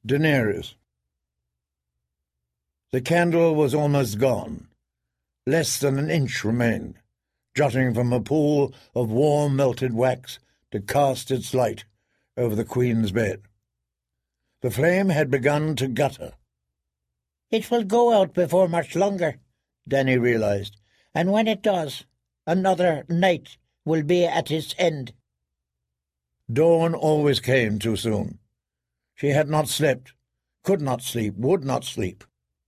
Daenerys. The candle was almost gone. Less than an inch remained, jutting from a pool of warm melted wax to cast its light over the Queen's bed. The flame had begun to gutter. "It will go out before much longer," Dany realized, "and when it does, another night will be at its end." Dawn always came too soon. She had not slept, could not sleep, would not sleep.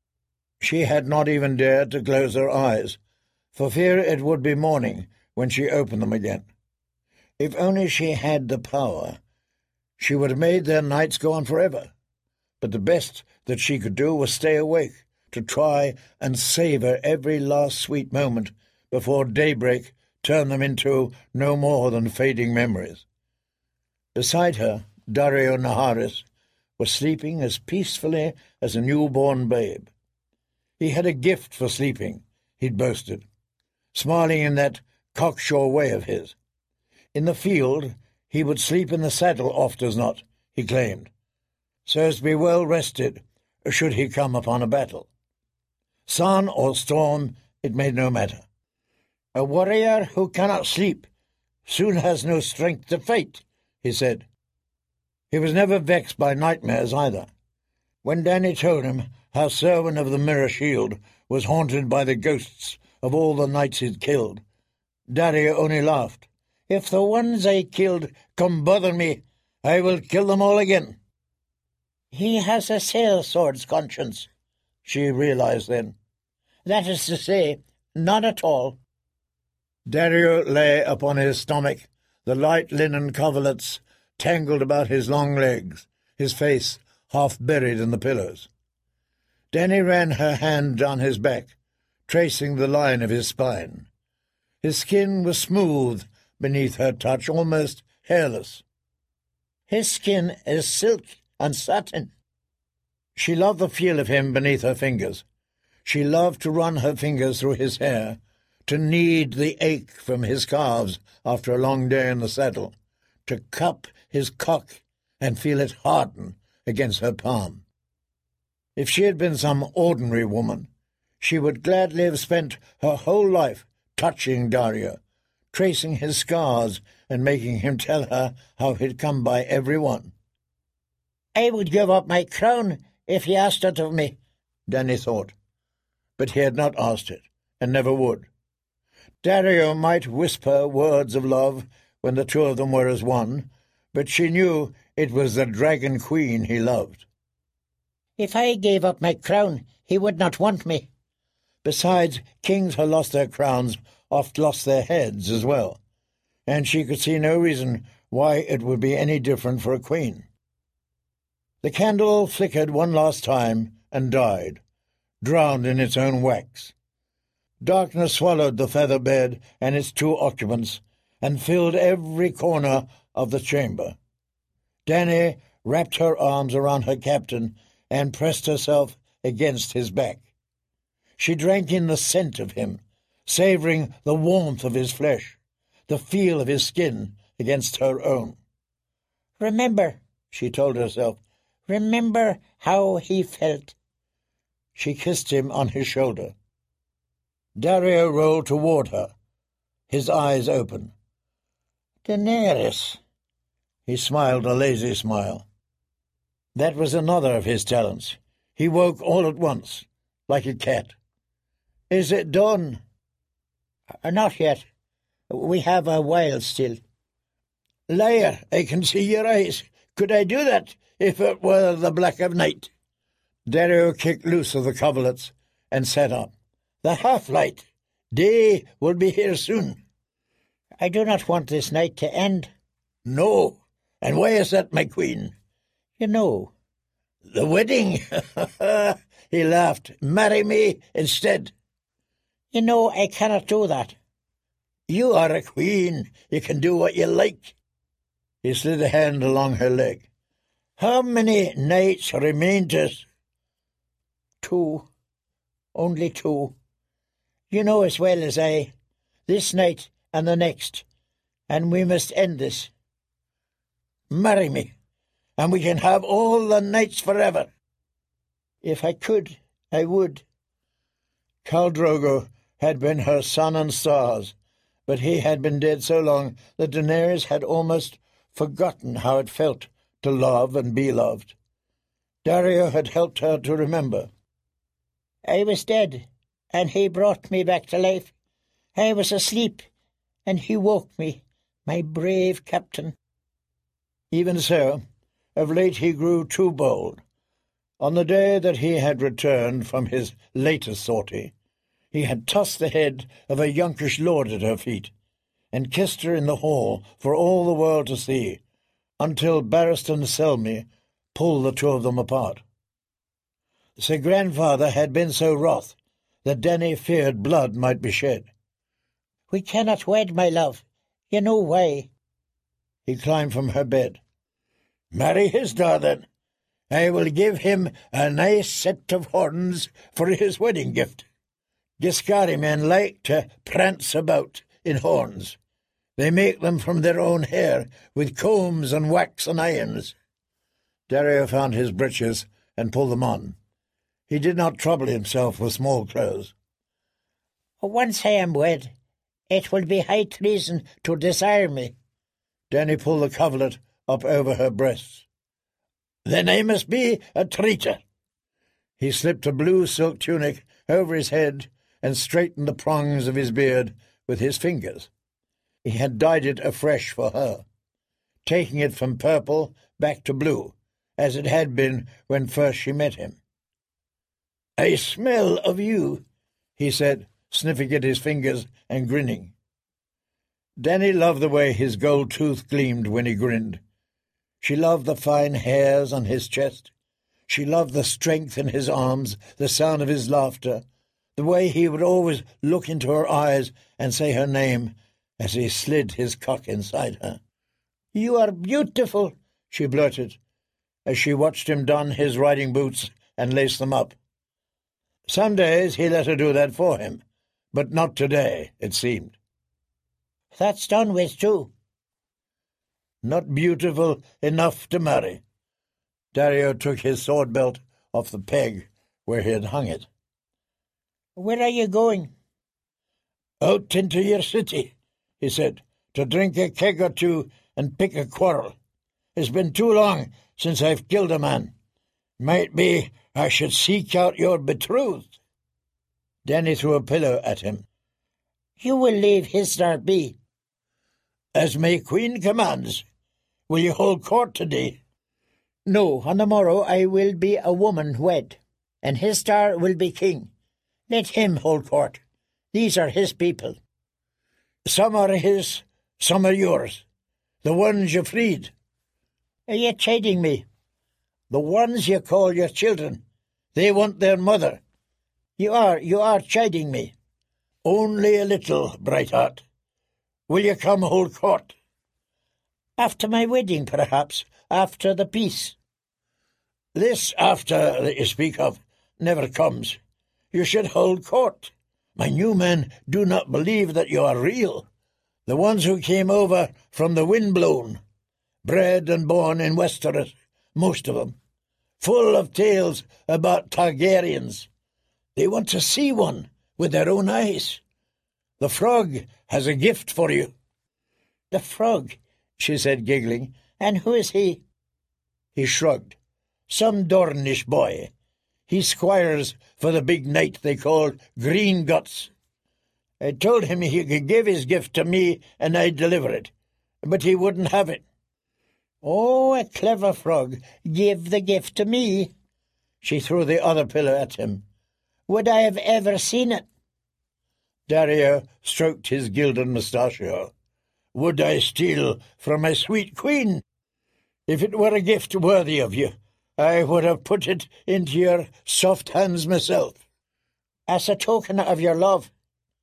She had not even dared to close her eyes, for fear it would be morning when she opened them again. If only she had the power, she would have made their nights go on forever. But the best that she could do was stay awake, to try and savour every last sweet moment before daybreak turned them into no more than fading memories. Beside her, Daario Naharis was sleeping as peacefully as a newborn babe. He had a gift for sleeping, he'd boasted, smiling in that cocksure way of his. In the field, he would sleep in the saddle oft as not, he claimed, so as to be well rested should he come upon a battle. Sun or storm, it made no matter. "A warrior who cannot sleep soon has no strength to fight," he said. He was never vexed by nightmares either. When Dany told him how Serwyn of the Mirror Shield was haunted by the ghosts of all the knights he'd killed, Daario only laughed. "If the ones I killed come bother me, I will kill them all again." "He has a sellsword's conscience," she realized then. "That is to say, not at all." Daario lay upon his stomach, the light linen coverlets tangled about his long legs, his face half buried in the pillows. Dany ran her hand down his back, tracing the line of his spine. His skin was smooth beneath her touch, almost hairless. "His skin is silk and satin." She loved the feel of him beneath her fingers. She loved to run her fingers through his hair, to knead the ache from his calves after a long day in the saddle, to cup his cock and feel it harden against her palm. If she had been some ordinary woman, she would gladly have spent her whole life touching Daario, tracing his scars and making him tell her how he'd come by every one. "I would give up my crown if he asked it of me," Dany thought. But he had not asked it, and never would. Daario might whisper words of love when the two of them were as one, but she knew it was the Dragon Queen he loved. "If I gave up my crown, he would not want me." Besides, kings who lost their crowns oft lost their heads as well, and she could see no reason why it would be any different for a queen. The candle flickered one last time and died, drowned in its own wax. Darkness swallowed the feather bed and its two occupants, and filled every corner of the chamber. Dany wrapped her arms around her captain and pressed herself against his back. She drank in the scent of him, savouring the warmth of his flesh, the feel of his skin against her own. "Remember," she told herself, "remember how he felt." She kissed him on his shoulder. Daario rolled toward her, his eyes open. "Daenerys." He smiled a lazy smile. That was another of his talents. He woke all at once, like a cat. "Is it done?" "Not yet. We have a while still." "Liar, I can see your eyes. Could I do that if it were the black of night?" Daario kicked loose of the coverlets and sat up. "The half-light. Day will be here soon." "I do not want this night to end." "No. And why is that, my queen?" "You know." "The wedding." He laughed. "Marry me instead." "You know I cannot do that." "You are a queen. You can do what you like." He slid a hand along her leg. "How many nights remain to us?" "2. Only 2. You know as well as I. This night and the next. And we must end this." "Marry me, and we can have all the nights forever." "If I could, I would." Khal Drogo had been her sun and stars, but he had been dead so long that Daenerys had almost forgotten how it felt to love and be loved. Daario had helped her to remember. "I was dead, and he brought me back to life. I was asleep, and he woke me, my brave captain." Even so, of late he grew too bold. On the day that he had returned from his latest sortie, he had tossed the head of a younkish lord at her feet, and kissed her in the hall for all the world to see, until Barristan Selmy pulled the two of them apart. Sir Grandfather had been so wroth that Dany feared blood might be shed. "We cannot wed, my love. You know why." He climbed from her bed. "Marry Hizdahr, then. I will give him a nice set of horns for his wedding gift. Giscari men like to prance about in horns. They make them from their own hair, with combs and wax and irons." Daario found his breeches and pulled them on. He did not trouble himself with small clothes. "Once I am wed, it will be high treason to desire me." Dany pulled the coverlet up over her breasts. "Then I must be a traitor." He slipped a blue silk tunic over his head and straightened the prongs of his beard with his fingers. He had dyed it afresh for her, taking it from purple back to blue, as it had been when first she met him. "I smell of you," he said, sniffing at his fingers and grinning. Dany loved the way his gold tooth gleamed when he grinned. She loved the fine hairs on his chest. She loved the strength in his arms, the sound of his laughter, the way he would always look into her eyes and say her name as he slid his cock inside her. "You are beautiful," she blurted, as she watched him don his riding boots and lace them up. Some days he let her do that for him, but not today, it seemed. "That's done with, too." "Not beautiful enough to marry." Daario took his sword belt off the peg where he had hung it. "Where are you going?" "Out into your city," he said, "to drink a keg or two and pick a quarrel. It's been too long since I've killed a man. Might be I should seek out your betrothed." Dany threw a pillow at him. "You will leave Hizdahr be." "As my queen commands. Will you hold court today?" "No, on the morrow I will be a woman wed, and Hizdahr will be king. Let him hold court. These are his people." "Some are his, some are yours. The ones you freed." "Are you chiding me?" "The ones you call your children. They want their mother." You are chiding me." "Only a little, Brightheart. Will you come hold court?" "After my wedding, perhaps, after the peace." "This after that you speak of never comes. You should hold court. My new men do not believe that you are real. The ones who came over from the Windblown, bred and born in Westeros, most of them, full of tales about Targaryens. They want to see one with their own eyes. The frog has a gift for you." "The frog," she said, giggling. "And who is he?" He shrugged. "Some Dornish boy. He squires for the big knight they call Green Guts. I told him he could give his gift to me and I'd deliver it, but he wouldn't have it." "Oh, a clever frog. Give the gift to me." She threw the other pillow at him. "Would I have ever seen it?" Daario stroked his gilded mustachio. "Would I steal from my sweet queen? If it were a gift worthy of you, I would have put it into your soft hands myself." "As a token of your love."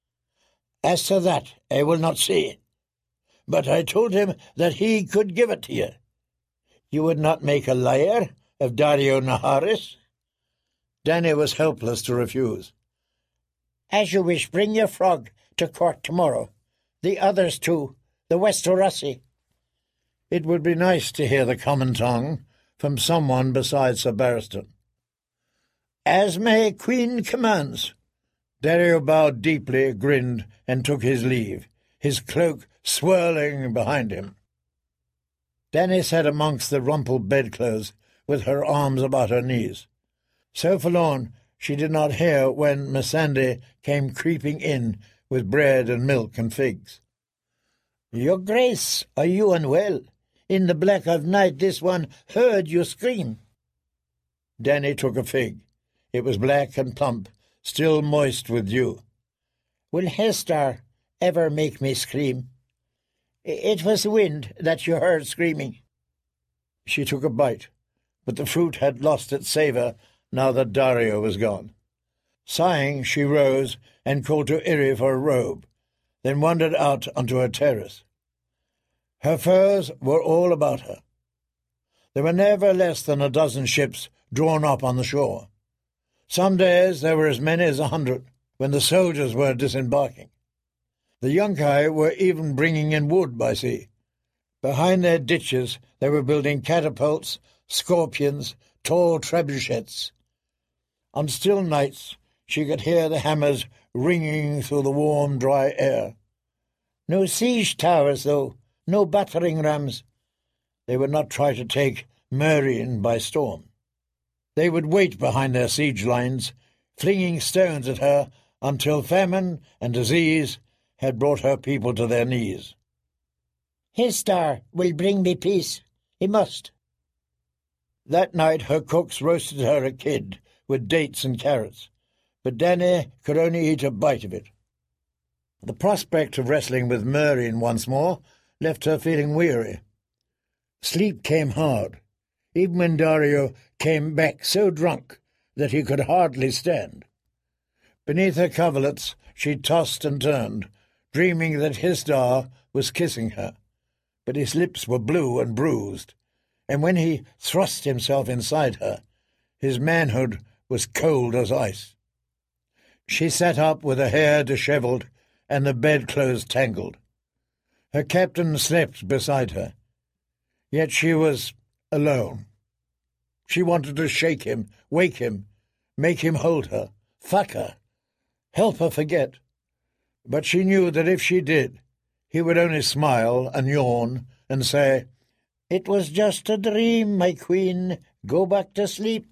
"As to that, I will not say. But I told him that he could give it to you. You would not make a liar of Daario Naharis?" Dany was helpless to refuse. "As you wish, bring your frog to court tomorrow. The others too, the Westerosi." It would be nice to hear the common tongue from someone besides Sir Barristan. "As my queen commands." Dario bowed deeply, grinned, and took his leave, his cloak swirling behind him. Dany sat amongst the rumpled bedclothes, with her arms about her knees. So forlorn she did not hear when Missandei came creeping in with bread and milk and figs. "Your Grace, are you unwell? In the black of night this one heard you scream." Dany took a fig. It was black and plump, still moist with dew. "Will Hester ever make me scream?" "It was the wind that you heard screaming." She took a bite, but the fruit had lost its savour now that Dario was gone. Sighing, she rose and called to Irri for a robe, then wandered out onto her terrace. Her furs were all about her. There were never less than a dozen ships drawn up on the shore. Some days there were as many as 100 when the soldiers were disembarking. The Yunkai were even bringing in wood by sea. Behind their ditches they were building catapults, scorpions, tall trebuchets. On still nights she could hear the hammers ringing through the warm, dry air. No siege towers, though, no battering rams. They would not try to take Meereen by storm. They would wait behind their siege lines, flinging stones at her until famine and disease had brought her people to their knees. "Hester will bring me peace. He must." That night her cooks roasted her a kid with dates and carrots, but Dany could only eat a bite of it. The prospect of wrestling with Meereen once more left her feeling weary. Sleep came hard, even when Dario came back so drunk that he could hardly stand. Beneath her coverlets she tossed and turned, dreaming that Hester was kissing her, but his lips were blue and bruised, and when he thrust himself inside her, his manhood was cold as ice. She sat up with her hair dishevelled and the bedclothes tangled. Her captain slept beside her, yet she was alone. She wanted to shake him, wake him, make him hold her, fuck her, help her forget. But she knew that if she did, he would only smile and yawn and say, "It was just a dream, my queen. Go back to sleep."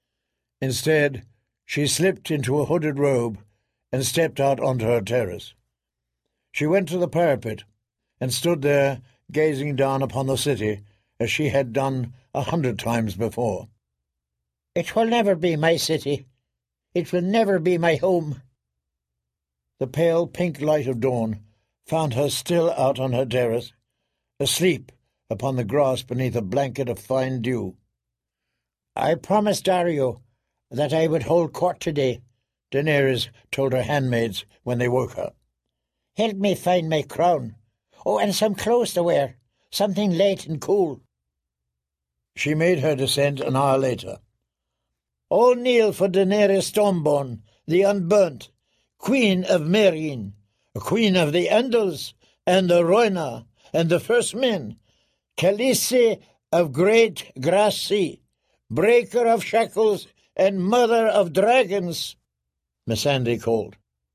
Instead, she slipped into a hooded robe and stepped out onto her terrace. She went to the parapet and stood there gazing down upon the city as she had done 100 times before. "It will never be my city. It will never be my home." The pale pink light of dawn found her still out on her terrace, asleep upon the grass beneath a blanket of fine dew. "I promised Dario that I would hold court today," Daenerys told her handmaids when they woke her. "Help me find my crown. Oh, and some clothes to wear, something light and cool." She made her descent an hour later. "All kneel for Daenerys Stormborn, the Unburnt, Queen of Meereen, Queen of the Andals and the Rhoynar and the First Men, Khaleesi of Great Grass Sea, Breaker of Shackles and Mother of Dragons," Missandei called.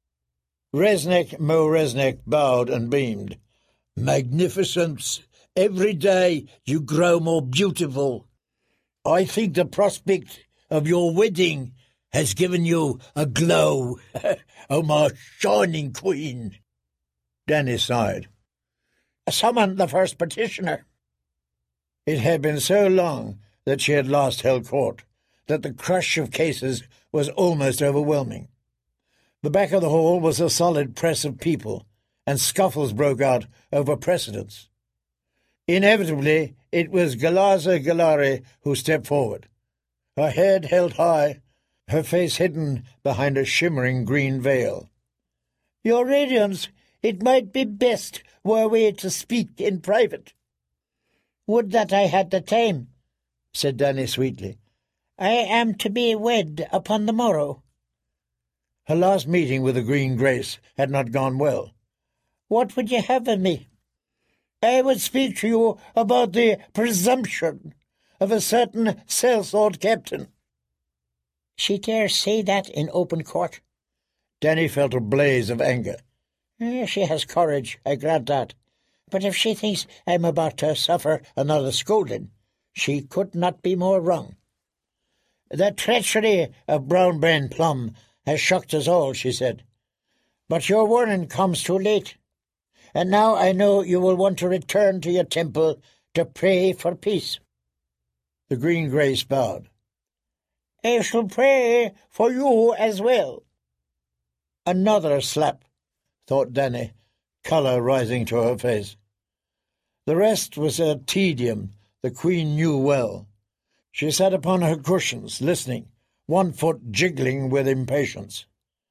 Resnek Mo Resnek bowed and beamed. "Magnificence! Every day you grow more beautiful. I think the prospect of your wedding has given you a glow. Oh, my shining queen!" Dany sighed. "Summon the first petitioner." It had been so long that she had last held court that the crush of cases was almost overwhelming. The back of the hall was a solid press of people, and scuffles broke out over precedence. Inevitably, it was Galaza Galari who stepped forward, her head held high, her face hidden behind a shimmering green veil. "Your Radiance, it might be best were we to speak in private." "Would that I had the time," said Dany sweetly. "I am to be wed upon the morrow." Her last meeting with the Green Grace had not gone well. "What would you have of me?" "I would speak to you about the presumption of a certain sellsword captain." "She dares say that in open court?" Danny felt a blaze of anger. She has courage, I grant that. But if she thinks I am about to suffer another scolding, she could not be more wrong. "The treachery of Brownbrain Plum has shocked us all," she said. "But your warning comes too late. And now I know you will want to return to your temple to pray for peace." The Green Grace bowed. "I shall pray for you as well." Another slap, thought Danny, colour rising to her face. The rest was a tedium the Queen knew well. She sat upon her cushions, listening, one foot jiggling with impatience.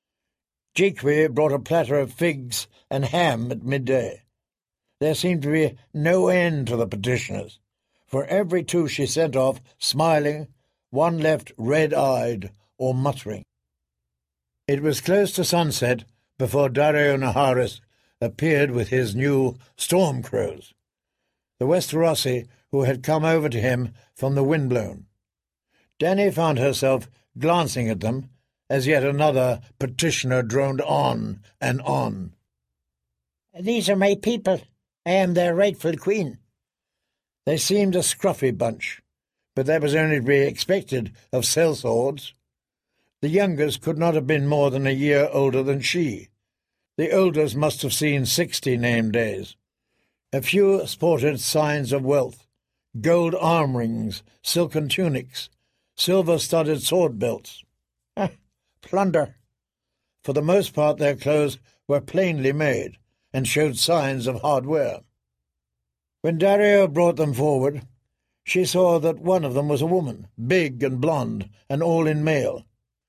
Jeekwe brought a platter of figs and ham at midday. There seemed to be no end to the petitioners. For every two she sent off, smiling, one left red-eyed or muttering. It was close to sunset before Daario Naharis appeared with his new storm crows, the Westerosi who had come over to him from the Windblown. Dany found herself glancing at them as yet another petitioner droned on and on. "These are my people. I am their rightful queen." They seemed a scruffy bunch, but that was only to be expected of sellswords. The youngest could not have been more than a year older than she. The oldest must have seen 60 name days. A few sported signs of wealth, gold arm rings, silken tunics, silver-studded sword belts. Plunder. For the most part their clothes were plainly made and showed signs of hard wear. When Daario brought them forward, she saw that one of them was a woman, big and blonde, and all in mail.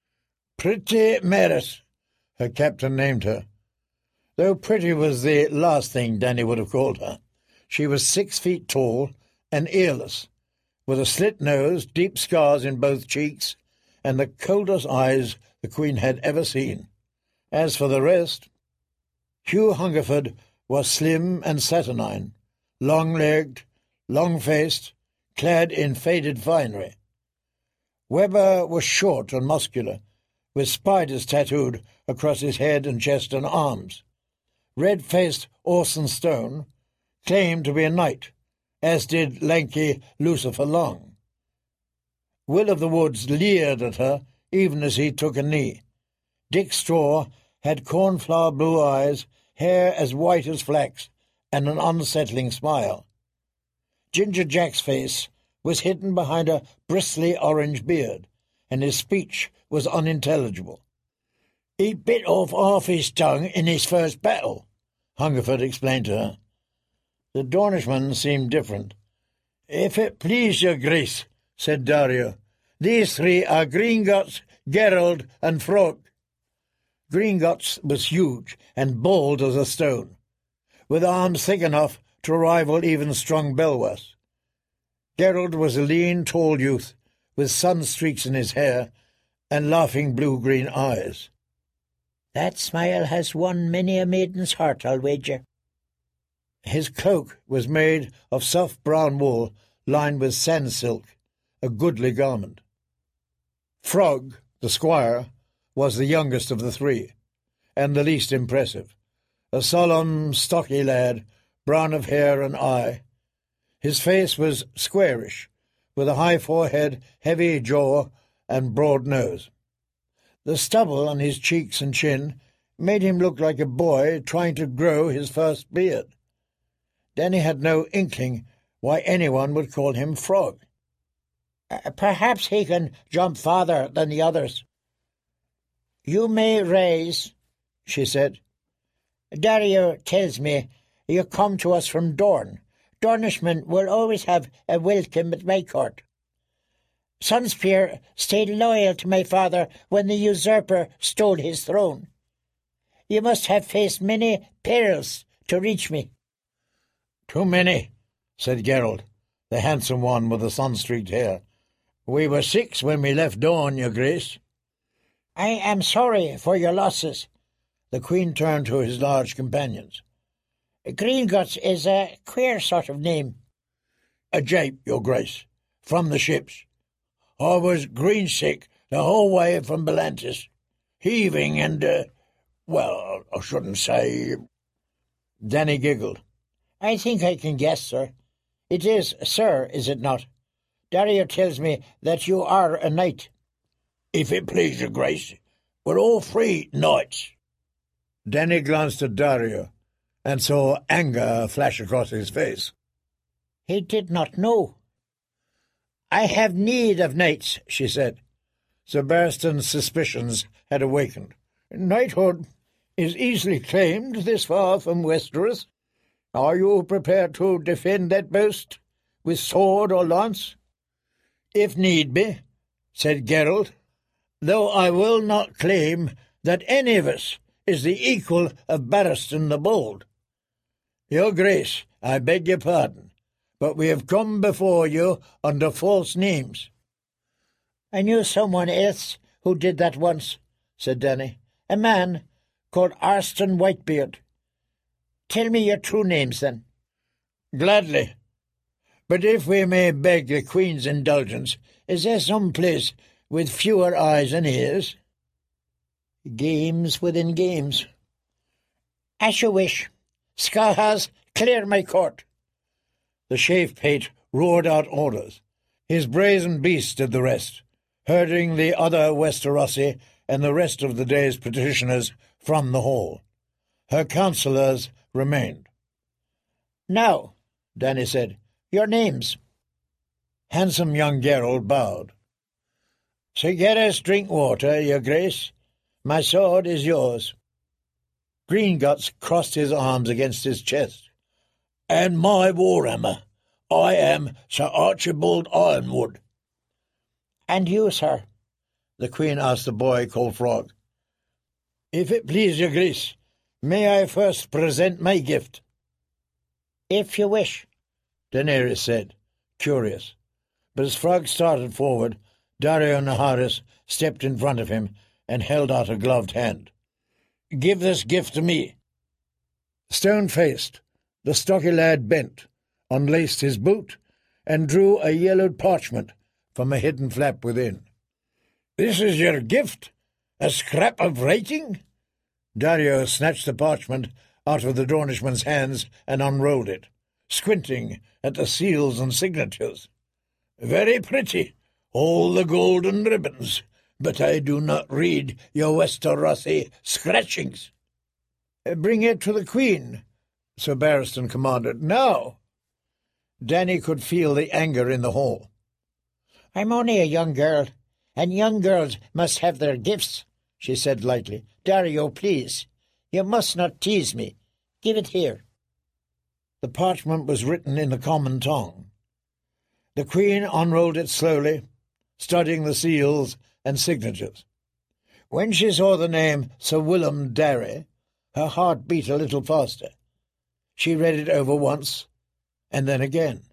Pretty Meris, her captain named her. Though pretty was the last thing Dany would have called her, she was 6 feet tall and earless, with a slit nose, deep scars in both cheeks, and the coldest eyes the Queen had ever seen. As for the rest, Hugh Hungerford was slim and saturnine, long-legged, long-faced, clad in faded finery. Webber was short and muscular, with spiders tattooed across his head and chest and arms. Red-faced Orson Stone claimed to be a knight, as did lanky Lucifer Long. Will of the Woods leered at her even as he took a knee. Dick Straw had cornflower blue eyes, hair as white as flax, and an unsettling smile. Ginger Jack's face was hidden behind a bristly orange beard, and his speech was unintelligible. "He bit off half his tongue in his first battle," Hungerford explained to her. The Dornishman seemed different. "If it please your grace," said Daario, "these 3 are Gringotts, Gerald, and Frog." Gringotts was huge and bald as a stone, with arms thick enough to rival even strong Belwas. Gerald was a lean, tall youth, with sun-streaks in his hair and laughing blue-green eyes. "That smile has won many a maiden's heart, I'll wager." His cloak was made of soft brown wool lined with sand silk, a goodly garment. Frog, the squire, was the youngest of the 3, and the least impressive, a solemn, stocky lad, brown of hair and eye. His face was squarish, with a high forehead, heavy jaw, and broad nose. The stubble on his cheeks and chin made him look like a boy trying to grow his first beard. Dany had no inkling why anyone would call him Frog. Perhaps he can jump farther than the others." "You may rise," she said. "Daario tells me you come to us from Dorne. Dornishmen will always have a welcome at my court. Sunspear stayed loyal to my father when the usurper stole his throne. You must have faced many perils to reach me." "Too many," said Gerald, the handsome one with the sun-streaked hair. "We were 6 when we left Dorne, your grace." "I am sorry for your losses." The Queen turned to his large companions. "Gringotts is a queer sort of name." "A jape, your grace. from the ships. I was green-sick the whole way from Belantis, heaving and, well, I shouldn't say—" Danny giggled. "I think I can guess, sir. It is, sir, is it not? Dario tells me that you are a knight." "If it please your grace, we're all three knights." Danny glanced at Dario and saw anger flash across his face. He did not know. "I have need of knights," she said. Sir Barristan's suspicions had awakened. "Knighthood is easily claimed this far from Westeros. Are you prepared to defend that boast with sword or lance?" "If need be," said Geralt, "though I will not claim that any of us is the equal of Barristan the Bold. Your Grace, I beg your pardon, but we have come before you under false names." "I knew someone else who did that once," said Danny. "A man called Arston Whitebeard. Tell me your true names, then." "Gladly. But if we may beg the Queen's indulgence, is there some place with fewer eyes and ears?" "Games within games." "As you wish. Skahaz, clear my court." The Shafe-Pate roared out orders. His brazen beast did the rest, herding the other Westerosi and the rest of the day's petitioners from the hall. Her counsellors remained. "Now," Danny said, "your names." Handsome young Geralt bowed. "Sir Gareth Drinkwater, your grace. My sword is yours." Greenguts crossed his arms against his chest. "And my warhammer. I am Sir Archibald Ironwood." "And you, sir?" the Queen asked the boy called Frog. "If it please your grace, may I first present my gift?" "If you wish," Daenerys said, curious. But as Frog started forward, Daario Naharis stepped in front of him and held out a gloved hand. "Give this gift to me." Stone-faced, the stocky lad bent, unlaced his boot, and drew a yellowed parchment from a hidden flap within. "This is your gift? A scrap of writing?" Daario snatched the parchment out of the Dornishman's hands and unrolled it, squinting at the seals and signatures. "Very pretty, all the golden ribbons, but I do not read your Westerosi scratchings." "Bring it to the Queen," Sir Barristan commanded. "Now." Danny could feel the anger in the hall. "I'm only a young girl, and young girls must have their gifts," she said lightly. "Dario, please, you must not tease me. Give it here." The parchment was written in the common tongue. The Queen unrolled it slowly, studying the seals and signatures. When she saw the name Sir Willem Darry, her heart beat a little faster. She read it over once, and then again.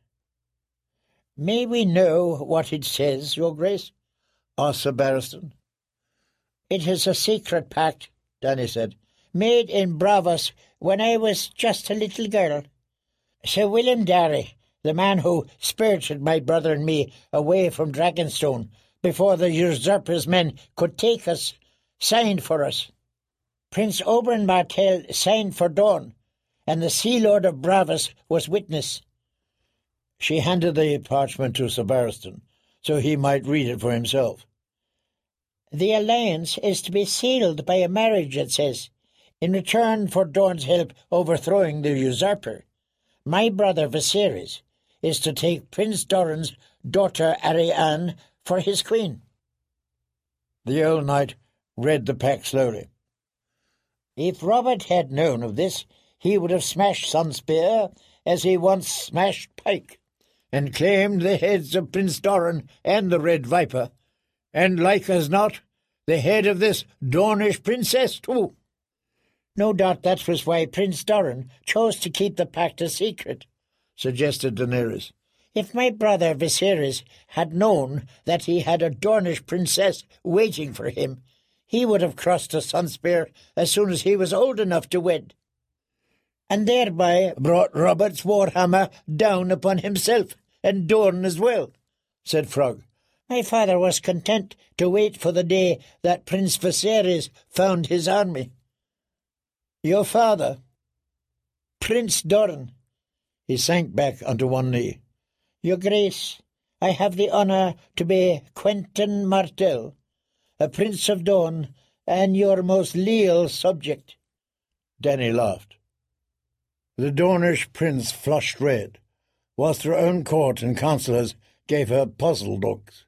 "May we know what it says, your grace?" asked Sir Barristan. "It is a secret pact," Danny said, "made in Bravos when I was just a little girl. Sir William Darry, the man who spirited my brother and me away from Dragonstone before the usurper's men could take us, signed for us. Prince Oberyn Martell signed for Dawn, and the Sea Lord of Bravos was witness." She handed the parchment to Sir Barristan, so he might read it for himself. "The alliance is to be sealed by a marriage," it says, "in return for Dawn's help overthrowing the usurper. My brother Viserys is to take Prince Doran's daughter Arianne for his queen." The old knight read the pact slowly. "If Robert had known of this, he would have smashed Sunspear as he once smashed Pike, and claimed the heads of Prince Doran and the Red Viper, and, like as not, the head of this Dornish princess too." "No doubt that was why Prince Doran chose to keep the pact a secret," suggested Daenerys. "If my brother Viserys had known that he had a Dornish princess waiting for him, he would have crossed the Sunspear as soon as he was old enough to wed, and thereby brought Robert's warhammer down upon himself and Dorne as well," said Frog. My father was content to wait for the day that Prince Viserys found his army. Your father? Prince Doran. He sank back onto one knee. Your Grace, I have the honour to be Quentyn Martell, a Prince of Dorne, and your most leal subject. Dany laughed. The Dornish prince flushed red, whilst her own court and councillors gave her puzzled looks.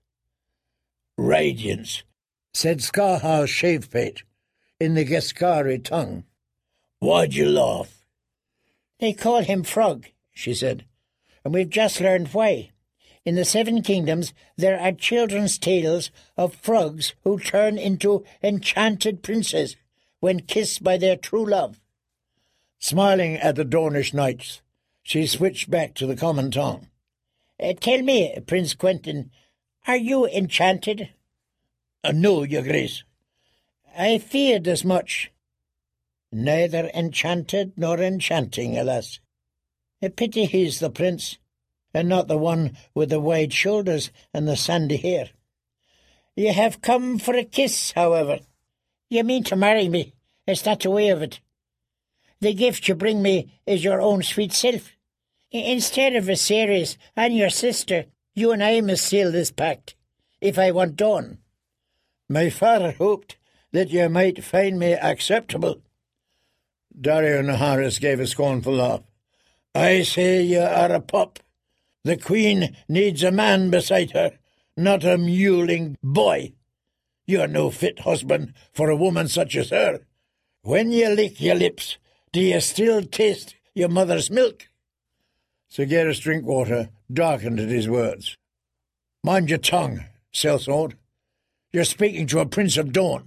Radiance, said Scarhouse Shavepate, in the Geskari tongue. Why'd you laugh? They call him Frog, she said, and we've just learned why. In the Seven Kingdoms there are children's tales of frogs who turn into enchanted princes when kissed by their true love. Smiling at the Dornish knights, she switched back to the common tongue. Tell me, Prince Quentyn, are you enchanted? No, your Grace. I feared as much. Neither enchanted nor enchanting, alas. A pity he's the prince, and not the one with the wide shoulders and the sandy hair. You have come for a kiss, however. You mean to marry me, is that the way of it? The gift you bring me is your own sweet self. Instead of Viserys and your sister, you and I must seal this pact, if I want Dawn. My father hoped that you might find me acceptable. Daario Naharis gave a scornful laugh. I say you are a pup. The Queen needs a man beside her, not a mewling boy. You're no fit husband for a woman such as her. When you lick your lips, do you still taste your mother's milk? Sir Gareth Drinkwater darkened at his words. Mind your tongue, Sellsword. You're speaking to a Prince of Dorne.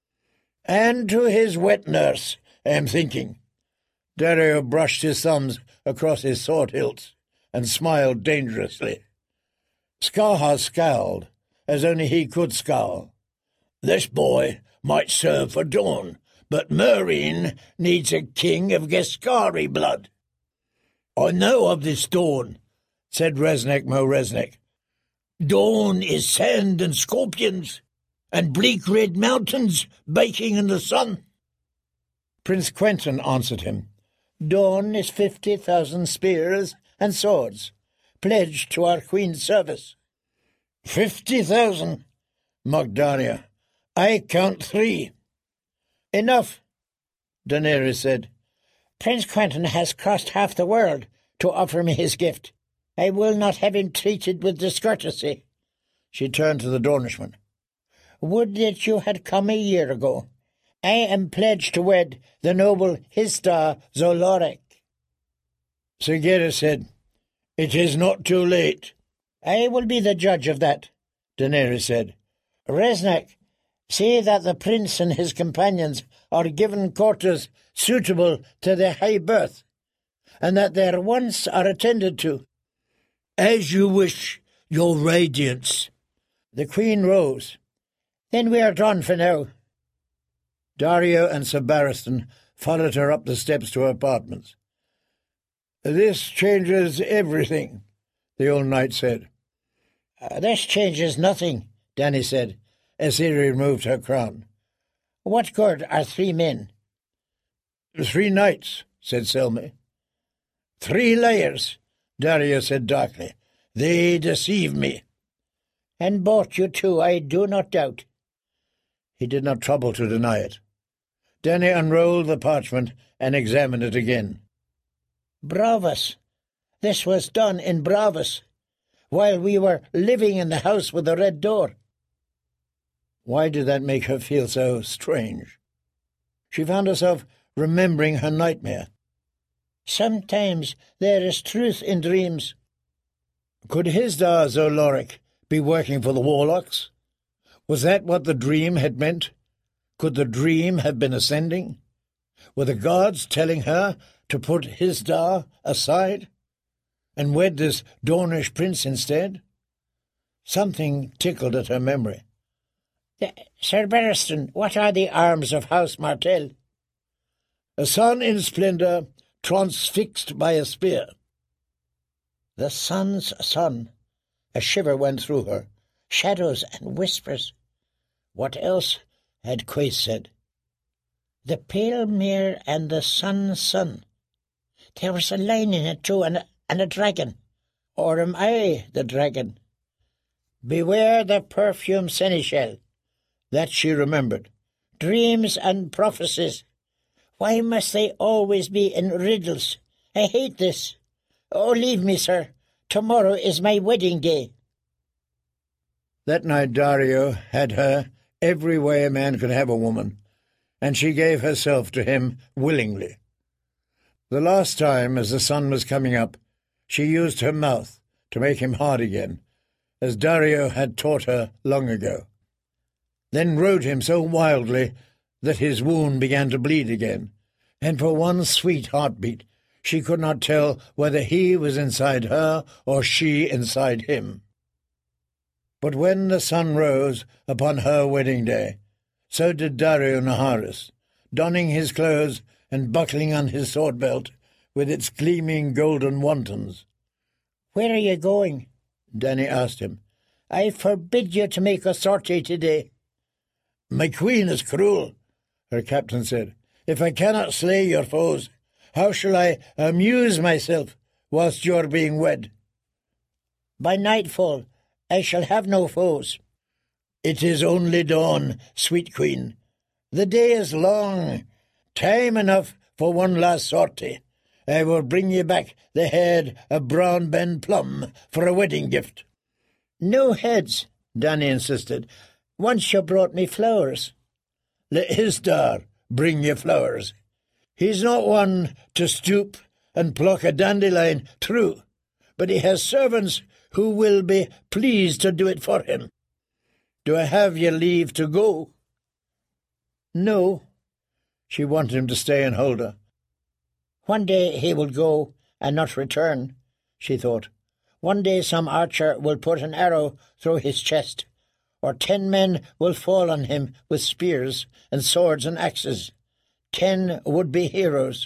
And to his wet nurse, I'm thinking. Daario brushed his thumbs across his sword hilts and smiled dangerously. Scarhouse scowled, as only he could scowl. This boy might serve for Dorne, but Meereen needs a king of Geskari blood. I know of this Dorne, said Resnek Mo Resnek. Dorne is sand and scorpions, and bleak red mountains baking in the sun. Prince Quentyn answered him. Dorne is 50,000 spears and swords, pledged to our Queen's service. 50,000, mocked Daario. I count 3. Enough, Daenerys said. Prince Quentyn has crossed half the world to offer me his gift. I will not have him treated with discourtesy. She turned to the Dornishman. Would that you had come a year ago. I am pledged to wed the noble Hizdahr zo Loraq. Sir Gareth said, It is not too late. I will be the judge of that, Daenerys said. Resnek, say that the prince and his companions are given quarters suitable to their high birth, and that their wants are attended to. As you wish, your radiance. The Queen rose. Then we are done for now. Daario and Sir Barristan followed her up the steps to her apartments. This changes everything, the old knight said. This changes nothing, Dany said, as he removed her crown. What good are 3 men? 3 knights, said Selmy. 3 liars, Daario said darkly. They deceive me. And bought you too, I do not doubt. He did not trouble to deny it. Dany unrolled the parchment and examined it again. Bravus. This was done in Bravus, while we were living in the house with the red door. Why did that make her feel so strange? She found herself remembering her nightmare. Sometimes there is truth in dreams. Could Hizdahr zo Loraq be working for the Warlocks? Was that what the dream had meant? Could the dream have been ascending? Were the gods telling her to put Hizdahr aside and wed this Dornish prince instead? Something tickled at her memory. Sir Barristan, what are the arms of House Martell? A sun in splendour, transfixed by a spear. The sun's son, A shiver went through her. Shadows and whispers. What else had Quace said? The pale mare and the sun's son. There was a line in it too, and a dragon. Or am I the dragon? Beware the perfume seneschal. That she remembered. Dreams and prophecies. Why must they always be in riddles? I hate this. Oh, leave me, sir. Tomorrow is my wedding day. That night Dario had her every way a man could have a woman, and she gave herself to him willingly. The last time, as the sun was coming up, she used her mouth to make him hard again, as Dario had taught her long ago, then rode him so wildly that his wound began to bleed again, and for one sweet heartbeat she could not tell whether he was inside her or she inside him. But when the sun rose upon her wedding day, so did Dario Naharis, donning his clothes and buckling on his sword-belt with its gleaming golden wontons. Where are you going? Danny asked him. I forbid you to make a sortie today. My queen is cruel, her captain said. If I cannot slay your foes, how shall I amuse myself whilst you are being wed? By nightfall I shall have no foes. It is only dawn, sweet queen. The day is long. Time enough for one last sortie. I will bring you back the head of Brown Ben Plum for a wedding gift. No heads, Danny insisted. Once you brought me flowers. Let Hisdar bring you flowers. He's not one to stoop and pluck a dandelion, true, but he has servants who will be pleased to do it for him. Do I have your leave to go? No. She wanted him to stay and hold her. One day he will go and not return, she thought. One day some archer will put an arrow through his chest, or 10 men will fall on him with spears and swords and axes. 10 would-be heroes.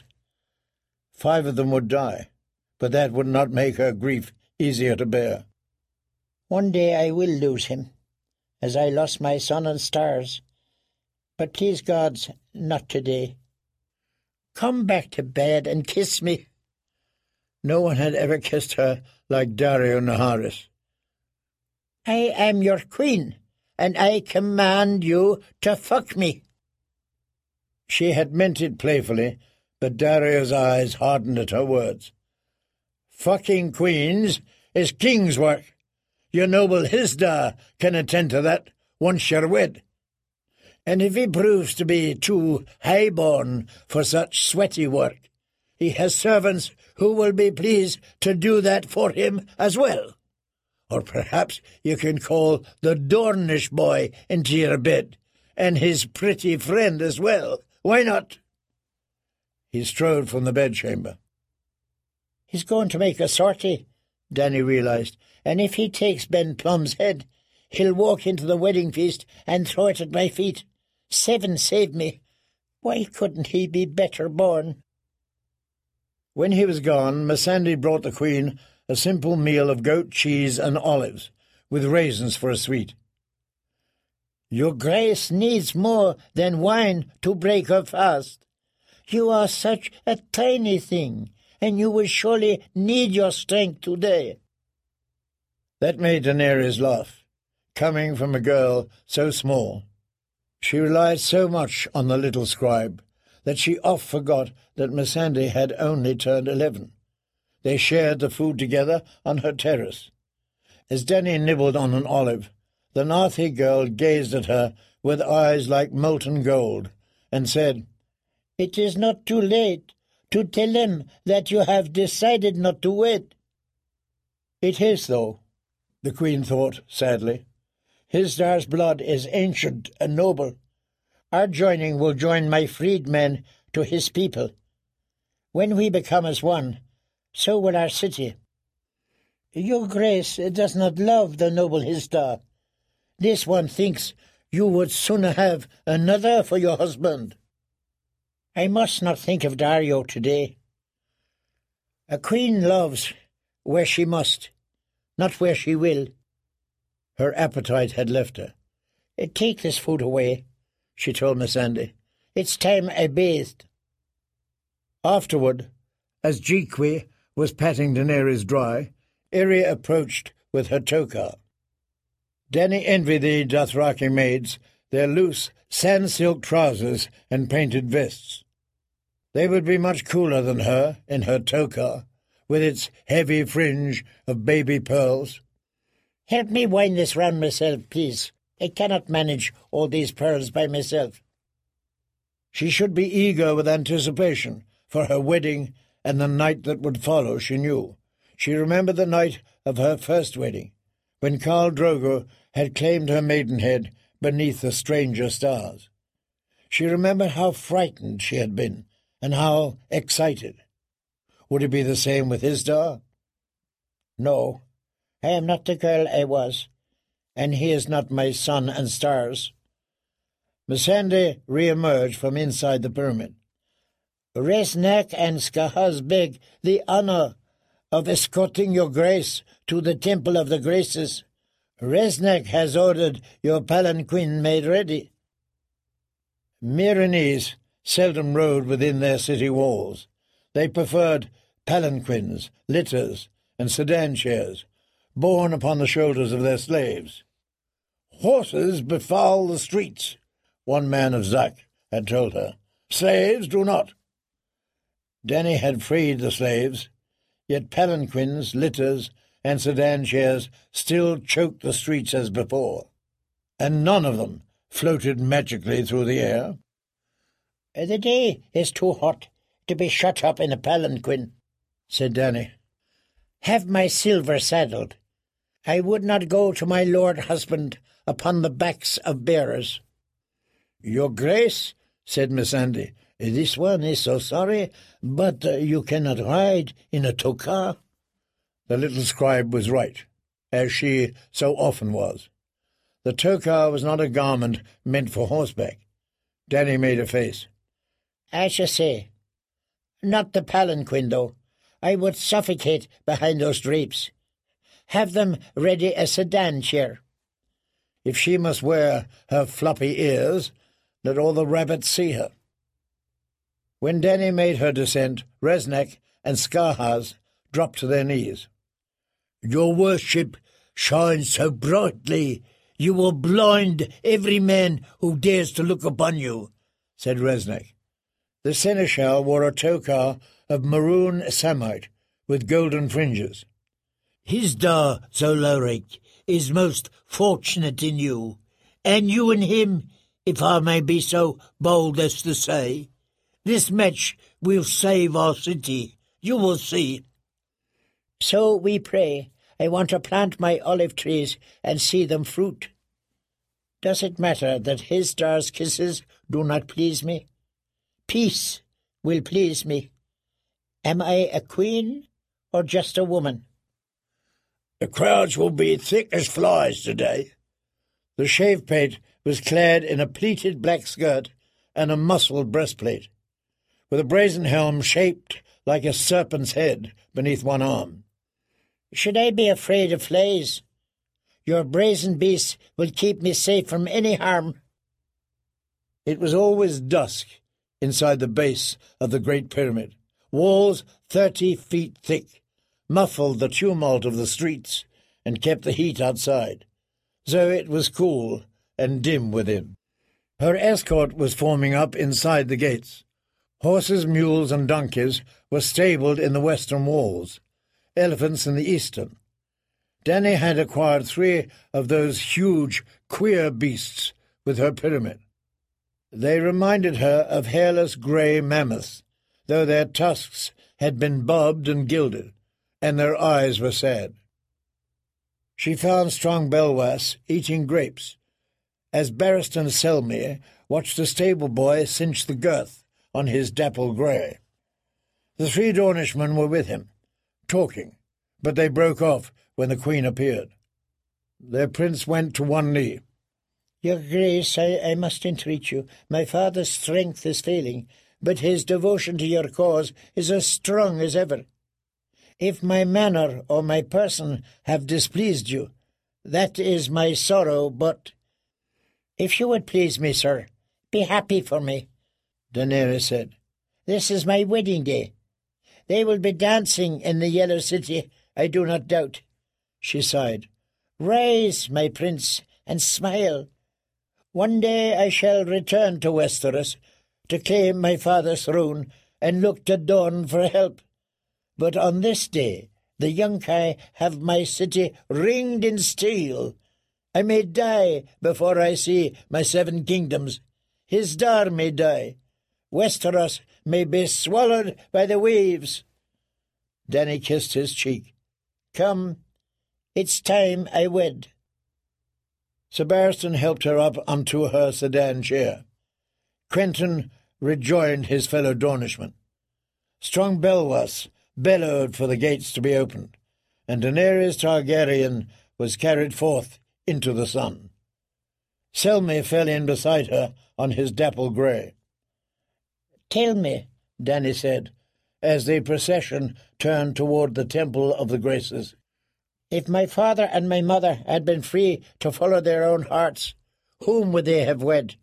5 of them would die, but that would not make her grief easier to bear. One day I will lose him, as I lost my sun and stars, but please gods, not today. Come back to bed and kiss me. No one had ever kissed her like Dario Naharis. I am your queen, and I command you to fuck me. She had meant it playfully, but Dario's eyes hardened at her words. Fucking queens is king's work. Your noble Hisdar can attend to that once you're wed. And if he proves to be too high-born for such sweaty work, he has servants who will be pleased to do that for him as well. Or perhaps you can call the Dornish boy into your bed, and his pretty friend as well. Why not? He strode from the bedchamber. He's going to make a sortie, Danny realized, and if he takes Ben Plum's head, he'll walk into the wedding feast and throw it at my feet. 7 saved me. Why couldn't he be better born? When he was gone, Missandei brought the queen a simple meal of goat cheese and olives, with raisins for a sweet. Your grace needs more than wine to break her fast. You are such a tiny thing, and you will surely need your strength today. That made Daenerys laugh, coming from a girl so small. She relied so much on the little scribe that she oft forgot that Missandei had only turned 11. They shared the food together on her terrace. As Dany nibbled on an olive, the Narthi girl gazed at her with eyes like molten gold, and said, It is not too late to tell him that you have decided not to wed. It is, though, the queen thought sadly. Hisdar's blood is ancient and noble. Our joining will join my freedmen to his people. When we become as one, so will our city. Your grace does not love the noble Hisdar. This one thinks you would sooner have another for your husband. I must not think of Dario today. A queen loves where she must, not where she will. Her appetite had left her. Take this food away, she told Miss Andy. It's time I bathed. Afterward, as Jeekwe was patting Daenerys dry, Irri approached with her tokar. Dany envied the Dothraki maids their loose, sand-silk trousers and painted vests. They would be much cooler than her in her tokar, with its heavy fringe of baby pearls. Help me wind this round myself, please. I cannot manage all these pearls by myself. She should be eager with anticipation for her wedding and the night that would follow, she knew. She remembered the night of her first wedding, when Khal Drogo had claimed her maidenhead beneath the stranger stars. She remembered how frightened she had been and how excited. Would it be the same with Istar? No, I am not the girl I was, and he is not my sun and stars. Missandei re-emerged from inside the pyramid. Reznak and Skahaz beg the honour of escorting your grace to the Temple of the Graces. Reznak has ordered your palanquin made ready. Meereenese seldom rode within their city walls. They preferred palanquins, litters, and sedan chairs, borne upon the shoulders of their slaves. "Horses befoul the streets," one man of Zak had told her. "Slaves do not." Dany had freed the slaves, yet palanquins, litters, and sedan chairs still choked the streets as before, and none of them floated magically through the air. "The day is too hot to be shut up in a palanquin," said Dany. "Have my silver saddled. I would not go to my lord husband upon the backs of bearers." "Your Grace," said Missandei, "this one is so sorry, but you cannot ride in a tokar." The little scribe was right, as she so often was. The tokar was not a garment meant for horseback. Dany made a face. "I shall say, not the palanquin, though. I would suffocate behind those drapes. Have them ready a sedan chair." If she must wear her floppy ears, let all the rabbits see her. When Dany made her descent, Reznak and Skahaz dropped to their knees. "Your worship shines so brightly, you will blind every man who dares to look upon you," said Reznak. The seneschal wore a tokar of maroon samite with golden fringes. "Hisdar Zolorik is most fortunate in you, and you in him, if I may be so bold as to say. This match will save our city, you will see." "So we pray. I want to plant my olive trees and see them fruit. Does it matter that Hisdar's kisses do not please me? Peace will please me. Am I a queen or just a woman?" "The crowds will be thick as flies today." The shave-pate was clad in a pleated black skirt and a muscled breastplate, with a brazen helm shaped like a serpent's head beneath one arm. "Should I be afraid of flies? Your brazen beast will keep me safe from any harm." It was always dusk inside the base of the Great Pyramid. Walls 30 feet thick muffled the tumult of the streets and kept the heat outside, so it was cool and dim within. Her escort was forming up inside the gates. Horses, mules, and donkeys were stabled in the western walls, elephants in the eastern. Dany had acquired 3 of those huge, queer beasts with her pyramid. They reminded her of hairless grey mammoths, though their tusks had been bobbed and gilded, and their eyes were sad. She found Strong Belwas eating grapes, as Barristan Selmy watched a stable boy cinch the girth on his dapple grey. The 3 Dornishmen were with him, talking, but they broke off when the Queen appeared. Their prince went to one knee. "Your Grace, I must entreat you. My father's strength is failing, but his devotion to your cause is as strong as ever. If my manner or my person have displeased you, that is my sorrow, but if you would please me, sir, be happy for me, Daenerys said. This is my wedding day. They will be dancing in the Yellow City, I do not doubt. She sighed. Rise, my prince, and smile. One day I shall return to Westeros to claim my father's throne and look to Dawn for help. But on this day the Yunkai have my city ringed in steel. I may die before I see my 7 kingdoms. Hisdar may die. Westeros may be swallowed by the waves. Dany kissed his cheek. Come, it's time I wed. Sir Barristan helped her up onto her sedan chair. Quentyn rejoined his fellow Dornishmen. Strong Belwas bellowed for the gates to be opened, and Daenerys Targaryen was carried forth into the sun. Selmy fell in beside her on his dapple grey. Tell me, Dany said, as the procession turned toward the Temple of the Graces, if my father and my mother had been free to follow their own hearts, whom would they have wed?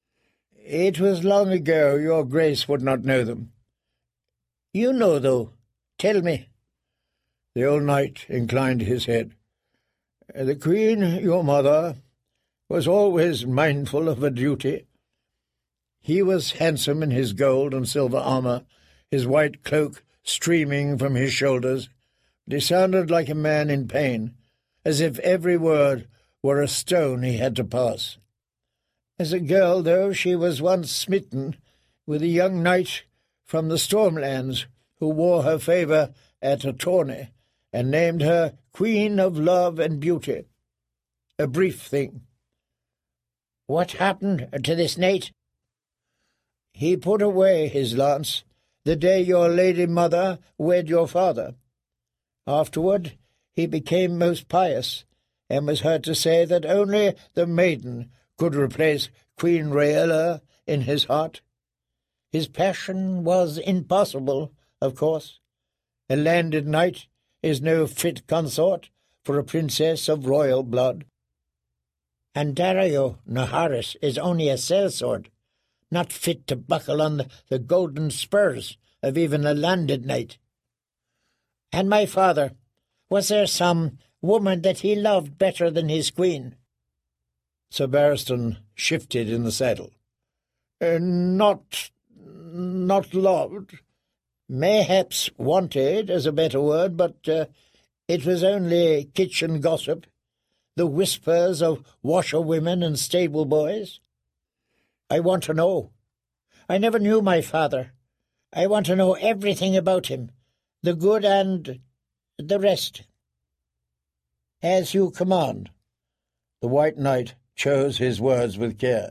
It was long ago. Your grace would not know them. You know, though. Tell me. The old knight inclined his head. The queen, your mother, was always mindful of her duty. He was handsome in his gold and silver armour, his white cloak streaming from his shoulders, but he sounded like a man in pain, as if every word were a stone he had to pass. As a girl, though, she was once smitten with a young knight from the Stormlands who wore her favour at a tourney and named her Queen of Love and Beauty. A brief thing. What happened to this knight? He put away his lance the day your lady mother wed your father. Afterward he became most pious, and was heard to say that only the maiden could replace Queen Rhaella in his heart. His passion was impossible, of course. A landed knight is no fit consort for a princess of royal blood. And Daario Naharis is only a sellsword, not fit to buckle on the golden spurs of even a landed knight. And my father, was there some woman that he loved better than his queen? Sir Barristan shifted in the saddle. Not loved. Mayhaps wanted is a better word, but it was only kitchen gossip, the whispers of washerwomen and stable boys. I want to know. I never knew my father. I want to know everything about him, the good and the rest. As you command. The White Knight chose his words with care.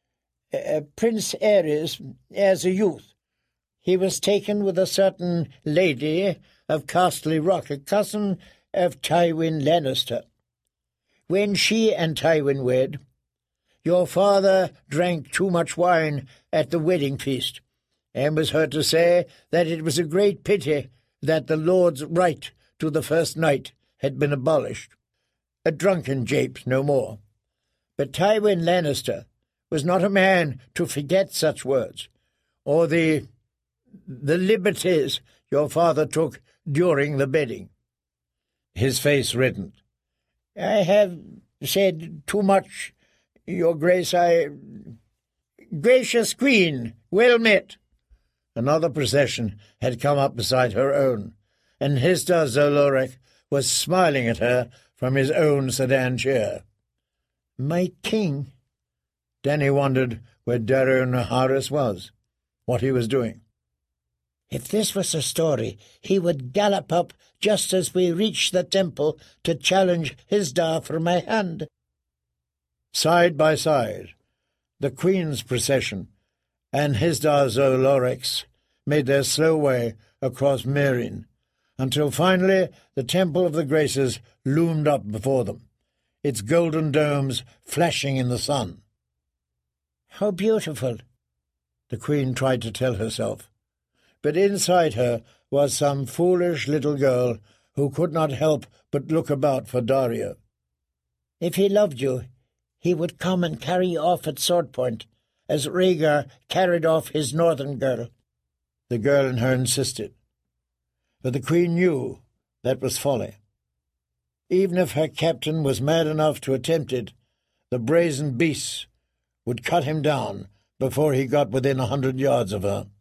Prince Aerys, as a youth, he was taken with a certain lady of Castle Rock, a cousin of Tywin Lannister. When she and Tywin wed, your father drank too much wine at the wedding feast, and was heard to say that it was a great pity that the lord's right to the first night had been abolished. A drunken jape, no more. But Tywin Lannister was not a man to forget such words, or the liberties your father took during the bedding. His face reddened. I have said too much, your grace. Gracious queen, well met. Another procession had come up beside her own, and Hisdar zo Loraq was smiling at her from his own sedan chair. My king? Dany wondered where Daario Naharis was, what he was doing. If this was a story, he would gallop up just as we reached the temple to challenge Hisdar for my hand. Side by side, the Queen's procession and Hisdar zo Loraq's made their slow way across Meereen, until finally the Temple of the Graces loomed up before them, its golden domes flashing in the sun. How beautiful, the Queen tried to tell herself, but inside her was some foolish little girl who could not help but look about for Dario. If he loved you, he would come and carry you off at sword point, as Rhaegar carried off his northern girl. The girl in her insisted. But the queen knew that was folly. Even if her captain was mad enough to attempt it, the brazen beast would cut him down before he got within 100 yards of her.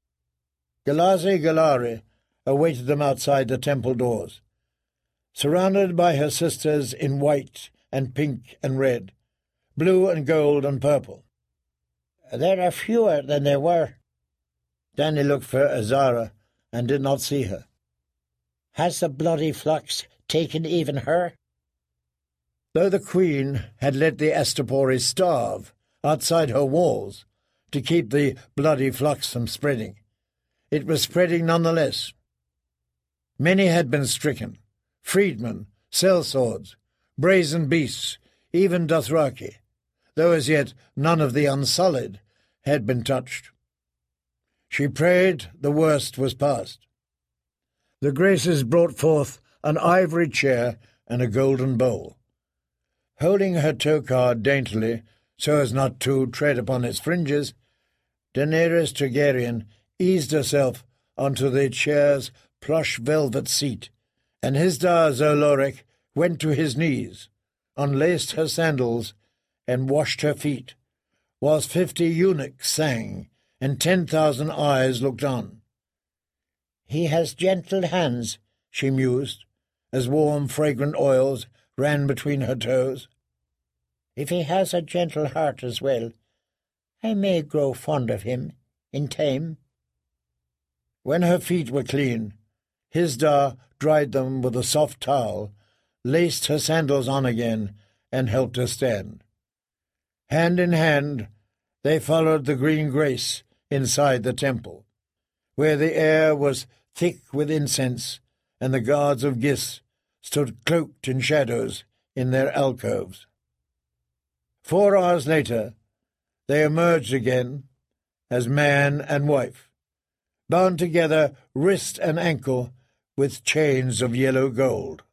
Galazi Galari awaited them outside the temple doors, surrounded by her sisters in white and pink and red, blue and gold and purple. There are fewer than there were. Dany looked for Azara and did not see her. Has the bloody flux taken even her? Though the queen had let the Astapori starve outside her walls to keep the bloody flux from spreading, it was spreading nonetheless. Many had been stricken, freedmen, sellswords, brazen beasts, even Dothraki, though as yet none of the Unsullied had been touched. She prayed the worst was past. The Graces brought forth an ivory chair and a golden bowl. Holding her tow-card daintily so as not to tread upon its fringes, Daenerys Targaryen eased herself onto the chair's plush velvet seat, and Hizdahr zo Loraq went to his knees, unlaced her sandals, and washed her feet, whilst 50 eunuchs sang and 10,000 eyes looked on. He has gentle hands, she mused, as warm, fragrant oils ran between her toes. If he has a gentle heart as well, I may grow fond of him in time. When her feet were clean, Hizdahr dried them with a soft towel, laced her sandals on again, and helped her stand. Hand in hand, they followed the green grace inside the temple, where the air was thick with incense, and the guards of Gis stood cloaked in shadows in their alcoves. 4 hours later, they emerged again as man and wife, bound together wrist and ankle with chains of yellow gold.